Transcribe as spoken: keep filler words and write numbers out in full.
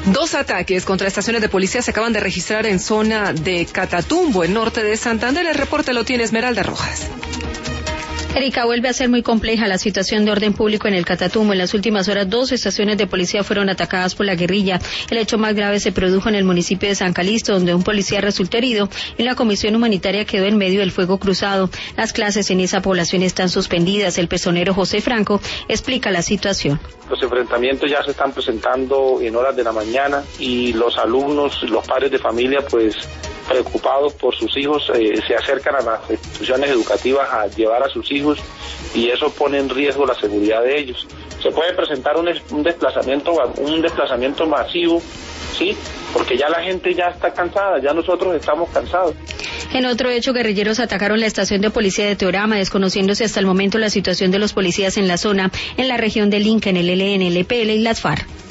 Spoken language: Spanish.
Dos ataques contra estaciones de policía se acaban de registrar en zona de Catatumbo, en norte de Santander. El reporte lo tiene Esmeralda Rojas. Erika, vuelve a ser muy compleja la situación de orden público en el Catatumbo. En las últimas horas, dos estaciones de policía fueron atacadas por la guerrilla. El hecho más grave se produjo en el municipio de San Calixto, donde un policía resultó herido y la comisión humanitaria quedó en medio del fuego cruzado. Las clases en esa población están suspendidas. El personero José Franco explica la situación. Los enfrentamientos ya se están presentando en horas de la mañana y los alumnos, los padres de familia, pues preocupados por sus hijos, eh, se acercan a las instituciones educativas a llevar a sus hijos y eso pone en riesgo la seguridad de ellos. Se puede presentar un, un desplazamiento, un desplazamiento masivo, sí, porque ya la gente ya está cansada, ya nosotros estamos cansados. En otro hecho, guerrilleros atacaron la estación de policía de Teorama, desconociéndose hasta el momento la situación de los policías en la zona, en la región del Inca, en el E L N, el E P L y las FARC.